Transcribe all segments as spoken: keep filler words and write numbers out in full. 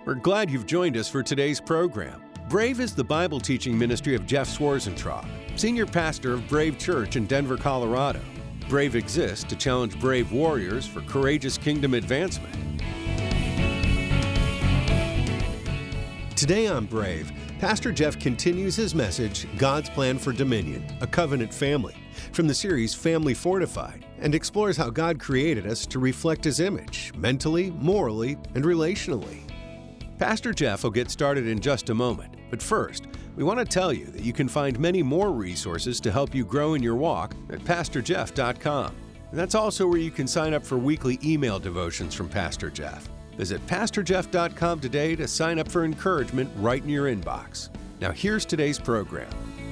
We're glad you've joined us for today's program. Brave is the Bible teaching ministry of Jeff Swarzentraub, senior pastor of Brave Church in Denver, Colorado. Brave exists to challenge brave warriors for courageous kingdom advancement. Today on Brave, Pastor Jeff continues his message, God's Plan for Dominion, a Covenant Family, from the series Family Fortified, and explores how God created us to reflect His image, mentally, morally, and relationally. Pastor Jeff will get started in just a moment, but first, we want to tell you that you can find many more resources to help you grow in your walk at pastor jeff dot com. And that's also where you can sign up for weekly email devotions from Pastor Jeff. Visit pastor jeff dot com today to sign up for encouragement right in your inbox. Now here's today's program.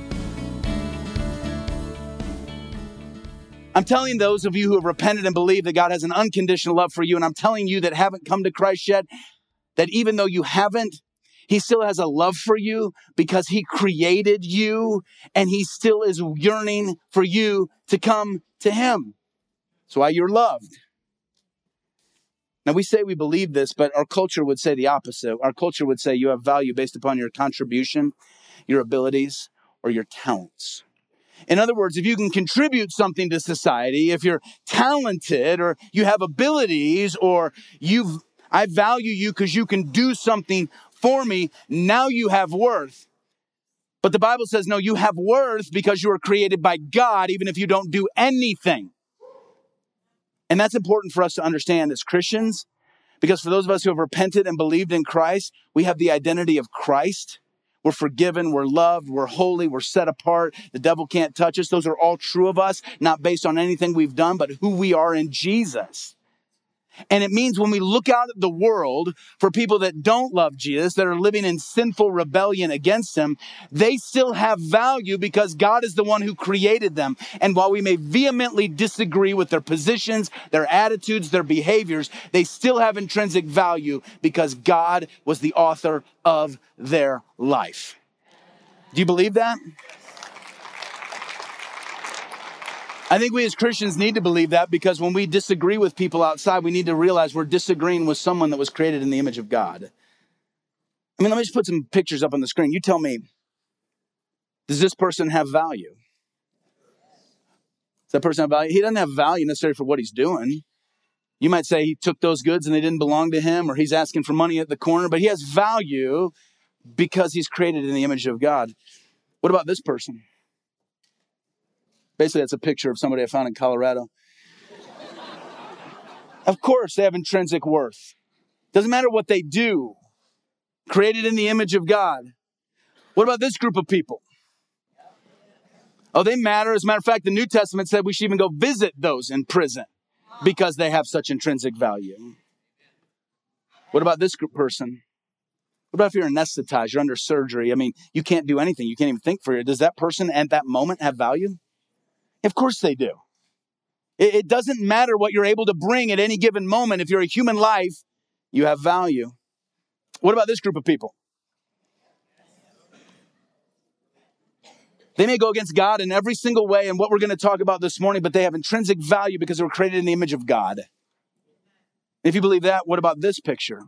I'm telling those of you who have repented and believe that God has an unconditional love for you, and I'm telling you that haven't come to Christ yet, that even though you haven't, He still has a love for you because He created you and He still is yearning for you to come to Him. That's why you're loved. Now, we say we believe this, but our culture would say the opposite. Our culture would say you have value based upon your contribution, your abilities, or your talents. In other words, if you can contribute something to society, if you're talented or you have abilities or you've I value you because you can do something for me. Now you have worth. But the Bible says, no, you have worth because you were created by God, even if you don't do anything. And that's important for us to understand as Christians, because for those of us who have repented and believed in Christ, we have the identity of Christ. We're forgiven, we're loved, we're holy, we're set apart. The devil can't touch us. Those are all true of us, not based on anything we've done, but who we are in Jesus. And it means when we look out at the world for people that don't love Jesus, that are living in sinful rebellion against Him, they still have value because God is the one who created them. And while we may vehemently disagree with their positions, their attitudes, their behaviors, they still have intrinsic value because God was the author of their life. Do you believe that? I think we as Christians need to believe that because when we disagree with people outside, we need to realize we're disagreeing with someone that was created in the image of God. I mean, let me just put some pictures up on the screen. You tell me, does this person have value? Does that person have value? He doesn't have value necessarily for what he's doing. You might say he took those goods and they didn't belong to him, or he's asking for money at the corner, but he has value because he's created in the image of God. What about this person? Basically, that's a picture of somebody I found in Colorado. Of course, they have intrinsic worth. Doesn't matter what they do. Created in the image of God. What about this group of people? Oh, they matter. As a matter of fact, the New Testament said we should even go visit those in prison because they have such intrinsic value. What about this group person? What about if you're anesthetized, you're under surgery? I mean, you can't do anything. You can't even think for it. Does that person at that moment have value? Of course they do. It, it doesn't matter what you're able to bring at any given moment. If you're a human life, you have value. What about this group of people? They may go against God in every single way and what we're going to talk about this morning, but they have intrinsic value because they were created in the image of God. If you believe that, what about this picture?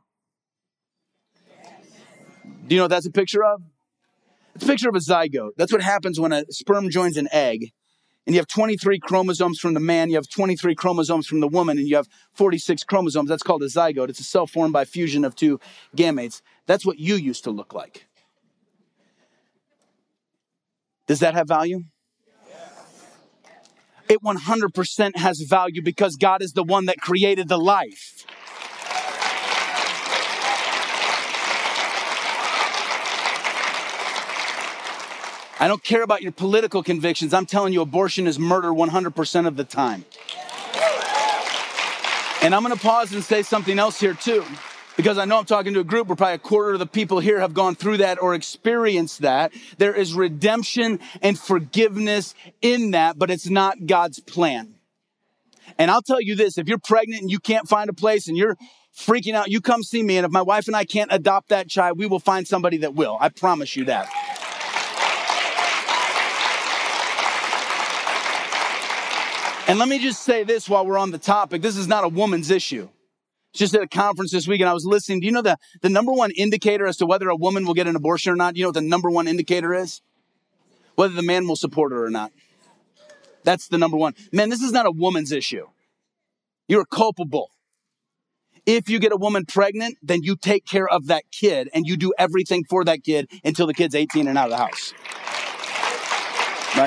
Do you know what that's a picture of? It's a picture of a zygote. That's what happens when a sperm joins an egg. And you have twenty-three chromosomes from the man, you have twenty-three chromosomes from the woman, and you have forty-six chromosomes. That's called a zygote. It's a cell formed by fusion of two gametes. That's what you used to look like. Does that have value? It one hundred percent has value because God is the one that created the life. I don't care about your political convictions. I'm telling you, abortion is murder one hundred percent of the time. And I'm going to pause and say something else here too, because I know I'm talking to a group where probably a quarter of the people here have gone through that or experienced that. There is redemption and forgiveness in that, but it's not God's plan. And I'll tell you this, if you're pregnant and you can't find a place and you're freaking out, you come see me. And if my wife and I can't adopt that child, we will find somebody that will. I promise you that. And let me just say this while we're on the topic. This is not a woman's issue. Just at a conference this week and I was listening. Do you know the, the number one indicator as to whether a woman will get an abortion or not? Do you know what the number one indicator is? Whether the man will support her or not. That's the number one. Man, this is not a woman's issue. You're culpable. If you get a woman pregnant, then you take care of that kid and you do everything for that kid until the kid's eighteen and out of the house. Right?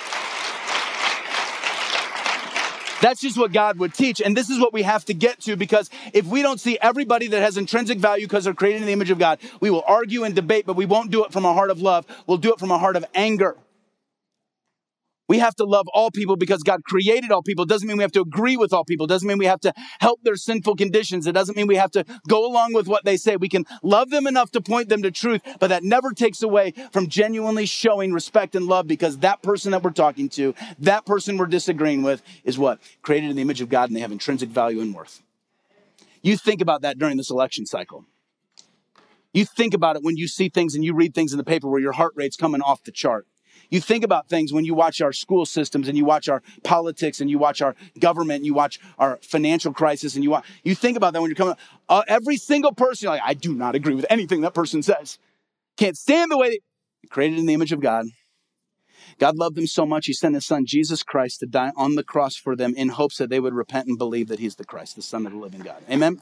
That's just what God would teach. And this is what we have to get to, because if we don't see everybody that has intrinsic value because they're created in the image of God, we will argue and debate, but we won't do it from a heart of love. We'll do it from a heart of anger. We have to love all people because God created all people. It doesn't mean we have to agree with all people. It doesn't mean we have to help their sinful conditions. It doesn't mean we have to go along with what they say. We can love them enough to point them to truth, but that never takes away from genuinely showing respect and love, because that person that we're talking to, that person we're disagreeing with is what? Created in the image of God, and they have intrinsic value and worth. You think about that during this election cycle. You think about it when you see things and you read things in the paper where your heart rate's coming off the chart. You think about things when you watch our school systems and you watch our politics and you watch our government and you watch our financial crisis and you watch, you think about that when you're coming, uh, every single person, you're like, I do not agree with anything that person says. Can't stand the way they created in the image of God. God loved them so much, he sent his son, Jesus Christ, to die on the cross for them in hopes that they would repent and believe that he's the Christ, the Son of the living God. Amen?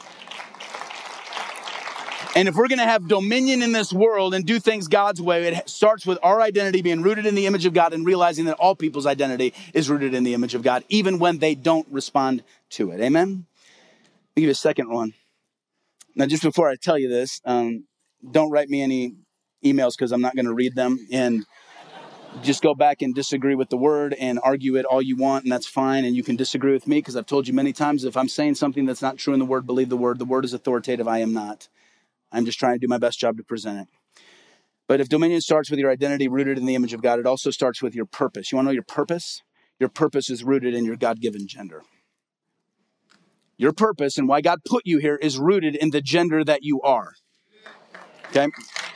And if we're going to have dominion in this world and do things God's way, it starts with our identity being rooted in the image of God and realizing that all people's identity is rooted in the image of God, even when they don't respond to it. Amen? Let me give you a second one. Now, just before I tell you this, um, don't write me any emails because I'm not going to read them. And just go back and disagree with the word and argue it all you want, and that's fine. And you can disagree with me because I've told you many times, if I'm saying something that's not true in the word, believe the word. The word is authoritative. I am not. I'm just trying to do my best job to present it. But if dominion starts with your identity rooted in the image of God, it also starts with your purpose. You want to know your purpose? Your purpose is rooted in your God-given gender. Your purpose and why God put you here is rooted in the gender that you are. Okay?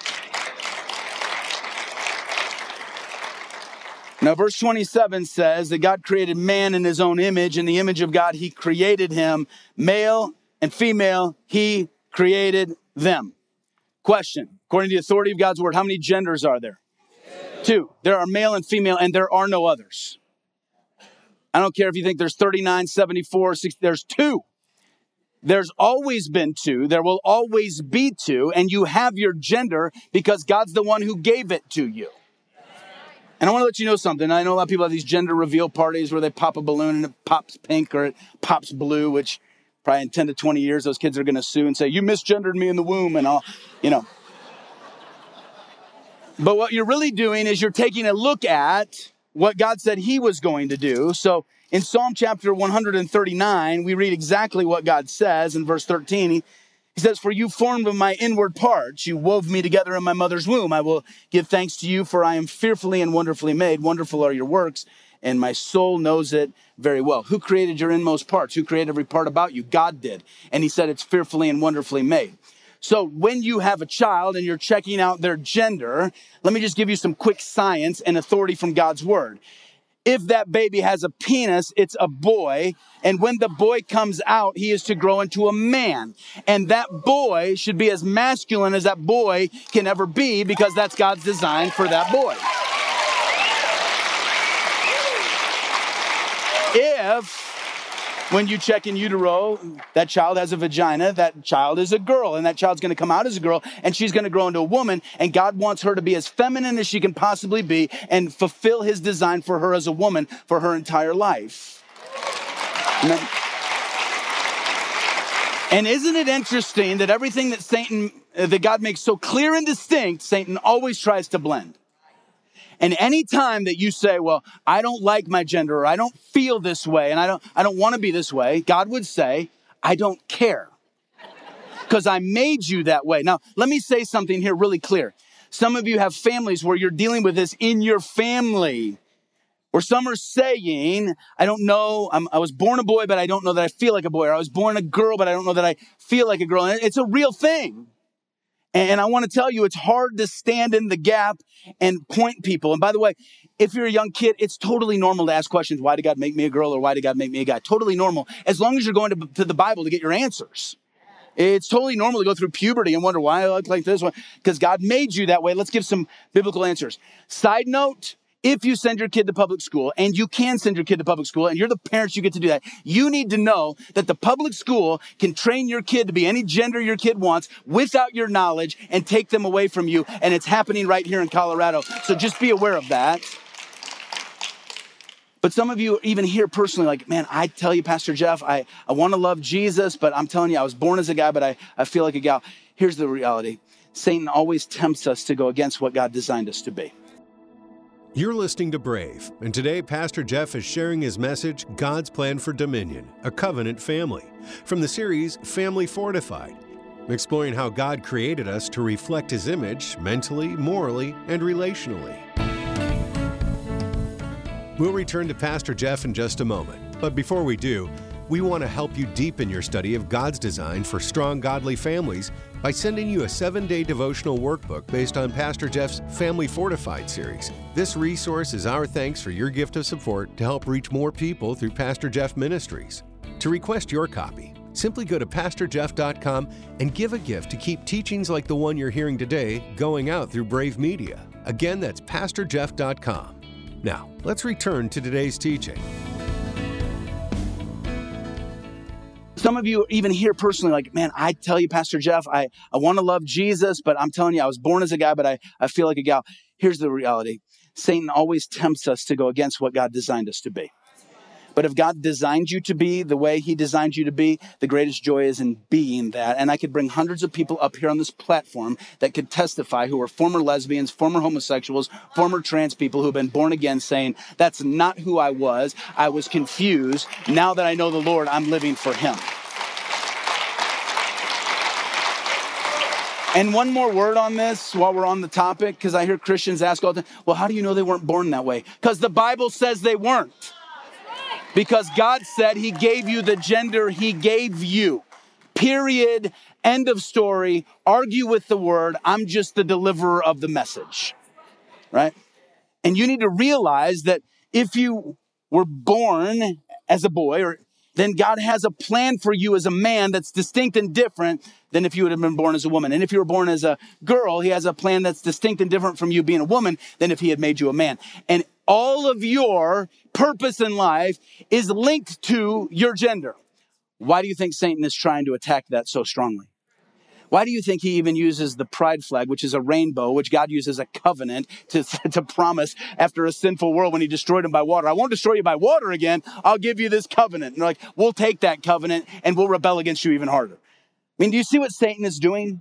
Now, verse twenty-seven says that God created man in his own image. In the image of God, he created him. Male and female, he created them. Question. According to the authority of God's word, how many genders are there? Two. Two. There are male and female, and there are no others. I don't care if you think there's thirty-nine, seventy-four, sixty. There's two. There's always been two. There will always be two. And you have your gender because God's the one who gave it to you. And I want to let you know something. I know a lot of people have these gender reveal parties where they pop a balloon and it pops pink or it pops blue, which probably in ten to twenty years, those kids are going to sue and say, you misgendered me in the womb and all, you know. But what you're really doing is you're taking a look at what God said he was going to do. So in Psalm chapter one thirty-nine, we read exactly what God says in verse thirteen. He, he says, for you formed my inward parts. You wove me together in my mother's womb. I will give thanks to you, for I am fearfully and wonderfully made. Wonderful are your works, and my soul knows it very well. Who created your inmost parts? Who created every part about you? God did. And he said it's fearfully and wonderfully made. So when you have a child and you're checking out their gender, let me just give you some quick science and authority from God's word. If that baby has a penis, it's a boy. And when the boy comes out, he is to grow into a man. And that boy should be as masculine as that boy can ever be, because that's God's design for that boy. If, when you check in utero, that child has a vagina, that child is a girl, and that child's going to come out as a girl, and she's going to grow into a woman, and God wants her to be as feminine as she can possibly be and fulfill his design for her as a woman for her entire life. Amen. And isn't it interesting that everything that Satan, that God makes so clear and distinct, Satan always tries to blend. And any time that you say, well, I don't like my gender, or I don't feel this way, and I don't, I don't want to be this way, God would say, I don't care, because I made you that way. Now, let me say something here really clear. Some of you have families where you're dealing with this in your family, or some are saying, I don't know, I'm, I was born a boy, but I don't know that I feel like a boy, or I was born a girl, but I don't know that I feel like a girl. And it's a real thing. And I want to tell you, it's hard to stand in the gap and point people. And by the way, if you're a young kid, it's totally normal to ask questions. Why did God make me a girl, or why did God make me a guy? Totally normal, as long as you're going to, to the Bible to get your answers. It's totally normal to go through puberty and wonder why I look like this one, because God made you that way. Let's give some biblical answers. Side note, if you send your kid to public school, and you can send your kid to public school, and you're the parents, you get to do that, you need to know that the public school can train your kid to be any gender your kid wants without your knowledge and take them away from you. And it's happening right here in Colorado. So just be aware of that. But some of you even here personally, like, man, I tell you, Pastor Jeff, I, I want to love Jesus, but I'm telling you, I was born as a guy, but I, I feel like a gal. Here's the reality. Satan always tempts us to go against what God designed us to be. You're listening to Brave, and today Pastor Jeff is sharing his message, God's Plan for Dominion, a Covenant Family, from the series Family Fortified, exploring how God created us to reflect His image mentally, morally, and relationally. We'll return to Pastor Jeff in just a moment, but before we do, we want to help you deepen your study of God's design for strong, godly families by sending you a seven-day devotional workbook based on Pastor Jeff's Family Fortified series. This resource is our thanks for your gift of support to help reach more people through Pastor Jeff Ministries. To request your copy, simply go to pastor jeff dot com and give a gift to keep teachings like the one you're hearing today going out through Brave Media. Again, that's pastor jeff dot com. Now, let's return to today's teaching. Some of you even here personally, like, man, I tell you, Pastor Jeff, I, I want to love Jesus, but I'm telling you, I was born as a guy, but I, I feel like a gal. Here's the reality. Satan always tempts us to go against what God designed us to be. But if God designed you to be the way He designed you to be, the greatest joy is in being that. And I could bring hundreds of people up here on this platform that could testify who are former lesbians, former homosexuals, former trans people who have been born again, saying, that's not who I was. I was confused. Now that I know the Lord, I'm living for Him. And one more word on this while we're on the topic, because I hear Christians ask all the time, well, how do you know they weren't born that way? Because the Bible says they weren't. Because God said He gave you the gender He gave you. Period. End of story. Argue with the word. I'm just the deliverer of the message. Right? And you need to realize that if you were born as a boy, or then God has a plan for you as a man that's distinct and different than if you would have been born as a woman. And if you were born as a girl, He has a plan that's distinct and different from you being a woman than if He had made you a man. And all of your purpose in life is linked to your gender. Why do you think Satan is trying to attack that so strongly? Why do you think he even uses the pride flag, which is a rainbow, which God uses a covenant to, to promise after a sinful world when He destroyed them by water? I won't destroy you by water again. I'll give you this covenant. And they're like, we'll take that covenant and we'll rebel against you even harder. I mean, do you see what Satan is doing?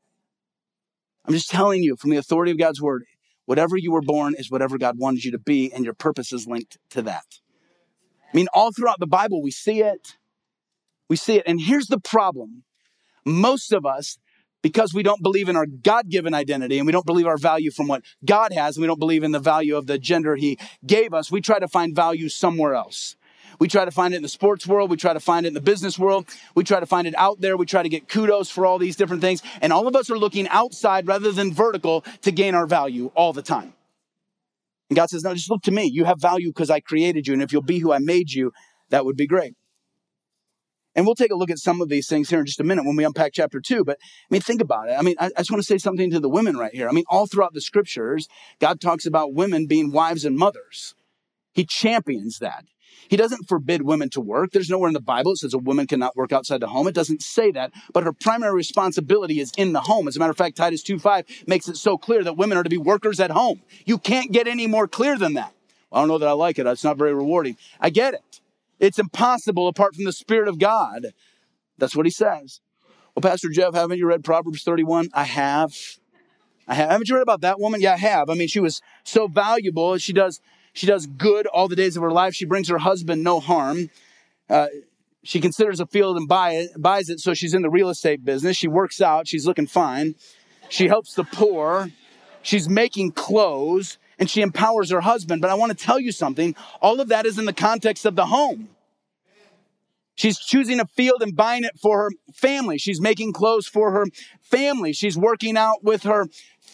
I'm just telling you from the authority of God's word, whatever you were born is whatever God wanted you to be, and your purpose is linked to that. I mean, all throughout the Bible, we see it. We see it. And here's the problem. Most of us, because we don't believe in our God-given identity and we don't believe our value from what God has, and we don't believe in the value of the gender He gave us, we try to find value somewhere else. We try to find it in the sports world. We try to find it in the business world. We try to find it out there. We try to get kudos for all these different things. And all of us are looking outside rather than vertical to gain our value all the time. And God says, no, just look to me. You have value because I created you. And if you'll be who I made you, that would be great. And we'll take a look at some of these things here in just a minute when we unpack chapter two. But I mean, think about it. I mean, I, I just want to say something to the women right here. I mean, all throughout the scriptures, God talks about women being wives and mothers. He champions that. He doesn't forbid women to work. There's nowhere in the Bible that says a woman cannot work outside the home. It doesn't say that, but her primary responsibility is in the home. As a matter of fact, Titus two five makes it so clear that women are to be workers at home. You can't get any more clear than that. Well, I don't know that I like it. It's not very rewarding. I get it. It's impossible apart from the Spirit of God. That's what he says. Well, Pastor Jeff, haven't you read Proverbs thirty-one? I have. I have. Haven't you read about that woman? Yeah, I have. I mean, she was so valuable. She does She does good all the days of her life. She brings her husband no harm. Uh, she considers a field and buy it, buys it, so she's in the real estate business. She works out. She's looking fine. She helps the poor. She's making clothes, and she empowers her husband. But I want to tell you something. All of that is in the context of the home. She's choosing a field and buying it for her family. She's making clothes for her family. She's working out with her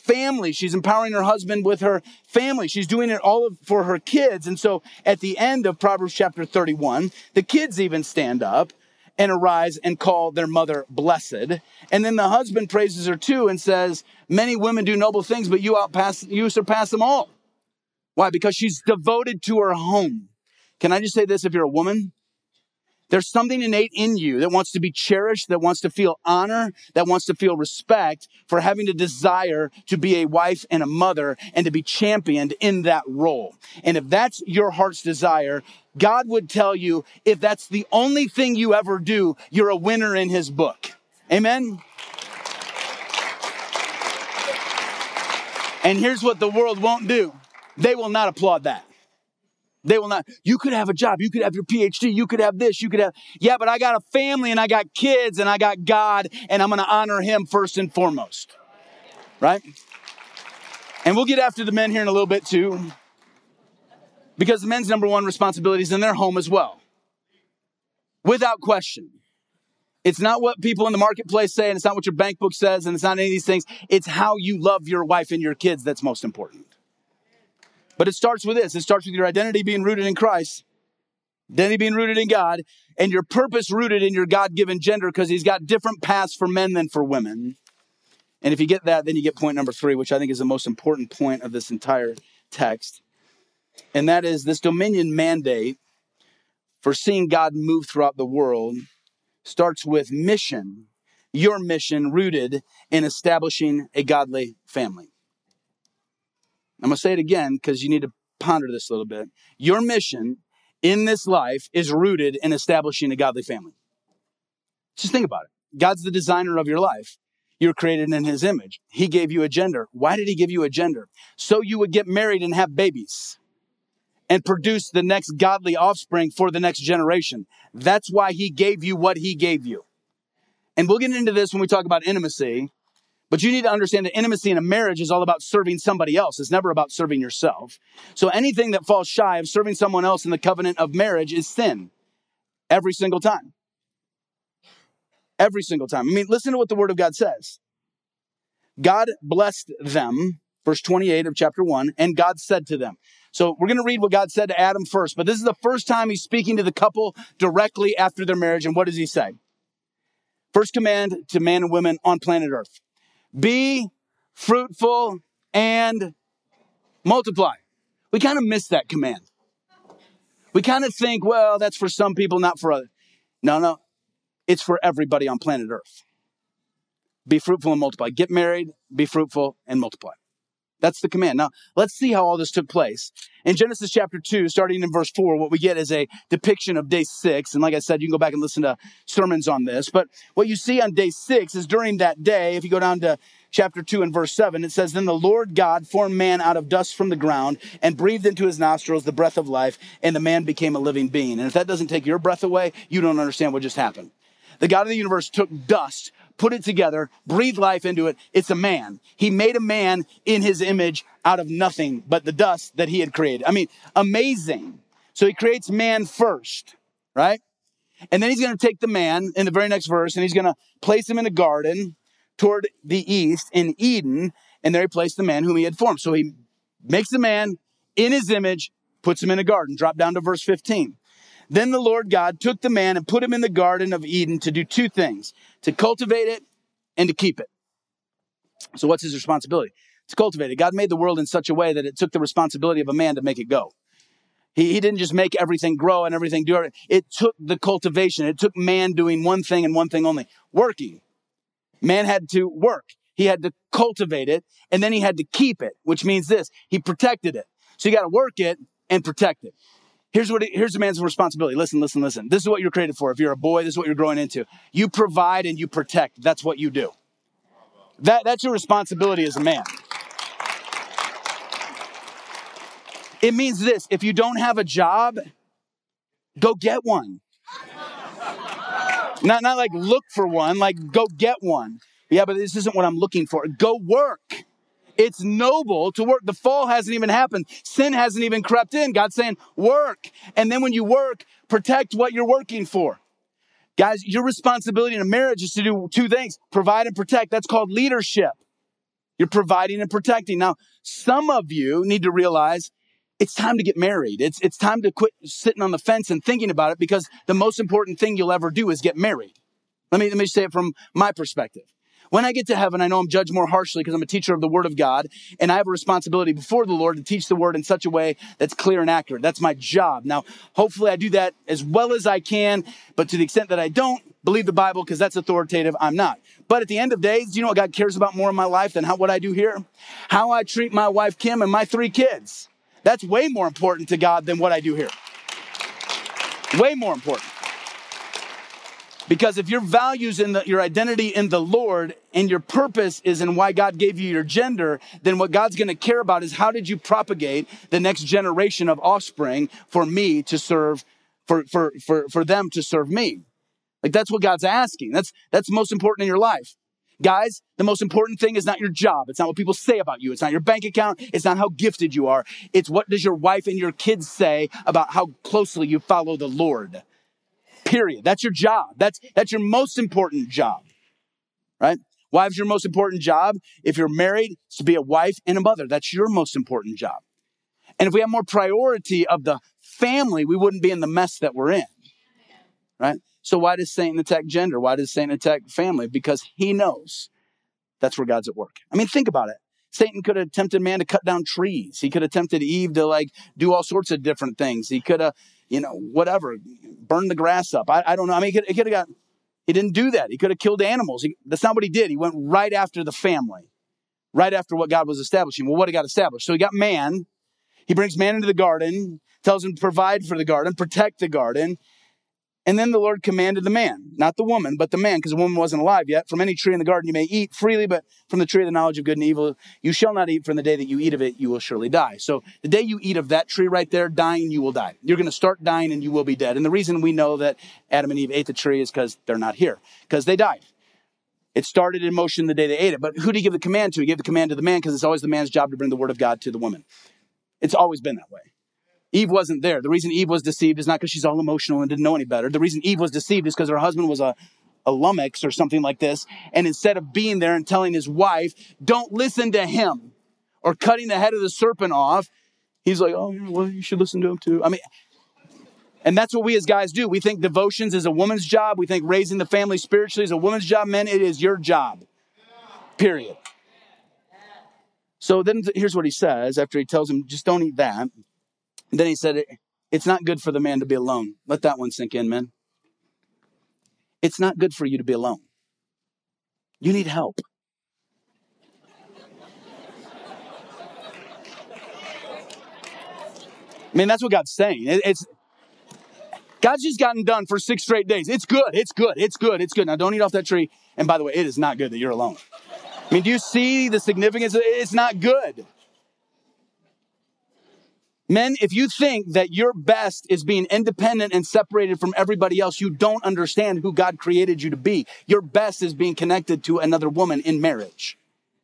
family. She's empowering her husband with her family. She's doing it all of, for her kids. And so at the end of Proverbs chapter thirty-one, the kids even stand up and arise and call their mother blessed. And then the husband praises her too and says, many women do noble things, but you outpass, you surpass them all. Why? Because she's devoted to her home. Can I just say this? If you're a woman, there's something innate in you that wants to be cherished, that wants to feel honor, that wants to feel respect for having a desire to be a wife and a mother and to be championed in that role. And if that's your heart's desire, God would tell you, if that's the only thing you ever do, you're a winner in his book. Amen? And here's what the world won't do. They will not applaud that. They will not. You could have a job. You could have your P H D. You could have this. You could have, yeah, but I got a family and I got kids and I got God and I'm going to honor him first and foremost. Right? And we'll get after the men here in a little bit too, because the men's number one responsibility is in their home as well. Without question. It's not what people in the marketplace say, and it's not what your bank book says, and it's not any of these things. It's how you love your wife and your kids that's most important. But it starts with this. It starts with your identity being rooted in Christ, identity being rooted in God, and your purpose rooted in your God-given gender, because he's got different paths for men than for women. And if you get that, then you get point number three, which I think is the most important point of this entire text. And that is this dominion mandate for seeing God move throughout the world starts with mission, your mission rooted in establishing a godly family. I'm going to say it again because you need to ponder this a little bit. Your mission in this life is rooted in establishing a godly family. Just think about it. God's the designer of your life. You're created in his image. He gave you a gender. Why did he give you a gender? So you would get married and have babies and produce the next godly offspring for the next generation. That's why he gave you what he gave you. And we'll get into this when we talk about intimacy. But you need to understand that intimacy in a marriage is all about serving somebody else. It's never about serving yourself. So anything that falls shy of serving someone else in the covenant of marriage is sin. Every single time. Every single time. I mean, listen to what the word of God says. God blessed them, verse twenty-eight of chapter one, and God said to them. So we're going to read what God said to Adam first, but this is the first time he's speaking to the couple directly after their marriage. And what does he say? First command to man and women on planet Earth. Be fruitful and multiply. We kind of miss that command. We kind of think, well, that's for some people, not for others. No, no. It's for everybody on planet Earth. Be fruitful and multiply. Get married, be fruitful, and multiply. That's the command. Now, let's see how all this took place. In Genesis chapter two, starting in verse four, what we get is a depiction of day six. And like I said, you can go back and listen to sermons on this. But what you see on day six is during that day, if you go down to chapter two and verse seven, it says, then the Lord God formed man out of dust from the ground and breathed into his nostrils the breath of life, and the man became a living being. And if that doesn't take your breath away, you don't understand what just happened. The God of the universe took dust, put it together, breathed life into it. It's a man. He made a man in his image out of nothing but the dust that he had created. I mean, amazing. So he creates man first, right? And then he's going to take the man in the very next verse, and he's going to place him in a garden toward the east in Eden, and there he placed the man whom he had formed. So he makes the man in his image, puts him in a garden. Drop down to verse fifteen. Then the Lord God took the man and put him in the Garden of Eden to do two things, to cultivate it and to keep it. So what's his responsibility? To cultivate it. God made the world in such a way that it took the responsibility of a man to make it go. He, he didn't just make everything grow and everything do it. It took the cultivation. It took man doing one thing and one thing only, working. Man had to work. He had to cultivate it, and then he had to keep it, which means this. He protected it. So you got to work it and protect it. Here's what. It, here's the man's responsibility. Listen, listen, listen. This is what you're created for. If you're a boy, this is what you're growing into. You provide and you protect. That's what you do. That, that's your responsibility as a man. It means this. If you don't have a job, go get one. Not, not like look for one, like go get one. Yeah, but this isn't what I'm looking for. Go work. It's noble to work. The fall hasn't even happened. Sin hasn't even crept in. God's saying, work. And then when you work, protect what you're working for. Guys, your responsibility in a marriage is to do two things. Provide and protect. That's called leadership. You're providing and protecting. Now, some of you need to realize it's time to get married. It's, it's time to quit sitting on the fence and thinking about it, because the most important thing you'll ever do is get married. Let me, let me say it from my perspective. When I get to heaven, I know I'm judged more harshly because I'm a teacher of the Word of God, and I have a responsibility before the Lord to teach the Word in such a way that's clear and accurate. That's my job. Now, hopefully I do that as well as I can, but to the extent that I don't believe the Bible because that's authoritative, I'm not. But at the end of days, do you know what God cares about more in my life than how, what I do here? How I treat my wife, Kim, and my three kids. That's way more important to God than what I do here. Way more important. Because if your values in the, your identity in the Lord and your purpose is in why God gave you your gender, then what God's going to care about is how did you propagate the next generation of offspring for me to serve, for, for, for, for them to serve me. Like that's what God's asking. That's, that's most important in your life. Guys, the most important thing is not your job. It's not what people say about you. It's not your bank account. It's not how gifted you are. It's what does your wife and your kids say about how closely you follow the Lord. Period. That's your job. That's, that's your most important job, right? Wives, your most important job. If you're married, it's to be a wife and a mother. That's your most important job. And if we have more priority of the family, we wouldn't be in the mess that we're in, right? So why does Satan attack gender? Why does Satan attack family? Because he knows that's where God's at work. I mean, think about it. Satan could have tempted man to cut down trees. He could have tempted Eve to like do all sorts of different things. He could have, you know, whatever, burn the grass up. I, I don't know. I mean, he could, he could have got, he didn't do that. He could have killed animals. He, that's not what he did. He went right after the family, right after what God was establishing. Well, what he got established? So he got man. He brings man into the garden, tells him to provide for the garden, protect the garden. And then the Lord commanded the man, not the woman, but the man, because the woman wasn't alive yet. From any tree in the garden you may eat freely, but from the tree of the knowledge of good and evil, you shall not eat. From the day that you eat of it, you will surely die. So the day you eat of that tree right there, dying, you will die. You're going to start dying and you will be dead. And the reason we know that Adam and Eve ate the tree is because they're not here, because they died. It started in motion the day they ate it. But who did he give the command to? He gave the command to the man because it's always the man's job to bring the word of God to the woman. It's always been that way. Eve wasn't there. The reason Eve was deceived is not because she's all emotional and didn't know any better. The reason Eve was deceived is because her husband was a, a lummox or something like this. And instead of being there and telling his wife, don't listen to him, or cutting the head of the serpent off, he's like, oh, well, you should listen to him too. I mean, and that's what we as guys do. We think devotions is a woman's job. We think raising the family spiritually is a woman's job. Men, it is your job. Period. So then here's what he says after he tells him, just don't eat that. And then he said, it's not good for the man to be alone. Let that one sink in, man. It's not good for you to be alone. You need help. I mean, that's what God's saying. It, it's God's just gotten done for six straight days. It's good. It's good. It's good. It's good. Now, don't eat off that tree. And by the way, it is not good that you're alone. I mean, do you see the significance? It's not good. Men, if you think that your best is being independent and separated from everybody else, you don't understand who God created you to be. Your best is being connected to another woman in marriage.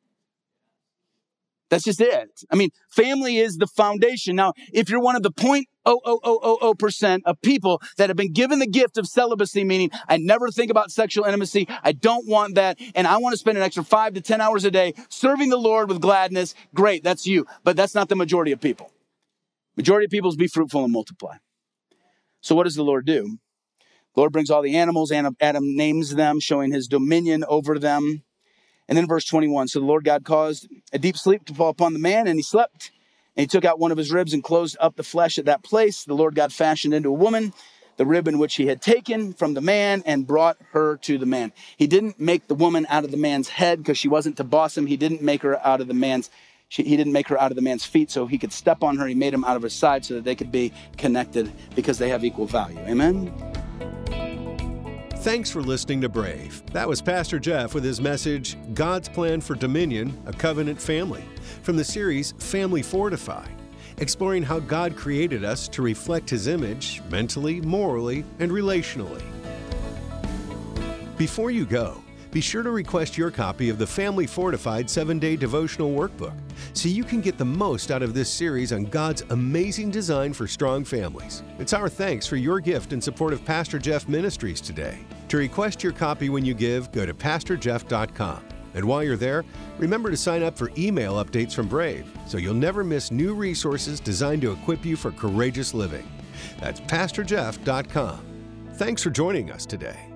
That's just it. I mean, family is the foundation. Now, if you're one of the zero point zero zero zero zero zero percent of people that have been given the gift of celibacy, meaning I never think about sexual intimacy, I don't want that, and I want to spend an extra five to ten hours a day serving the Lord with gladness, great, that's you. But that's not the majority of people. Majority of people is be fruitful and multiply. So what does the Lord do? The Lord brings all the animals, and Adam names them, showing his dominion over them. And then verse twenty-one, so the Lord God caused a deep sleep to fall upon the man, and he slept. And he took out one of his ribs and closed up the flesh at that place. The Lord God fashioned into a woman the rib in which he had taken from the man and brought her to the man. He didn't make the woman out of the man's head because she wasn't to boss him. He didn't make her out of the man's She, he didn't make her out of the man's feet so he could step on her. He made him out of her side so that they could be connected because they have equal value. Amen? Thanks for listening to Brave. That was Pastor Jeff with his message, God's Plan for Dominion, a Covenant Family, from the series Family Fortified, exploring how God created us to reflect his image mentally, morally, and relationally. Before you go, be sure to request your copy of the Family Fortified seven-day devotional workbook so you can get the most out of this series on God's amazing design for strong families. It's our thanks for your gift in support of Pastor Jeff Ministries today. To request your copy when you give, go to pastor jeff dot com. And while you're there, remember to sign up for email updates from Brave so you'll never miss new resources designed to equip you for courageous living. That's pastor jeff dot com. Thanks for joining us today.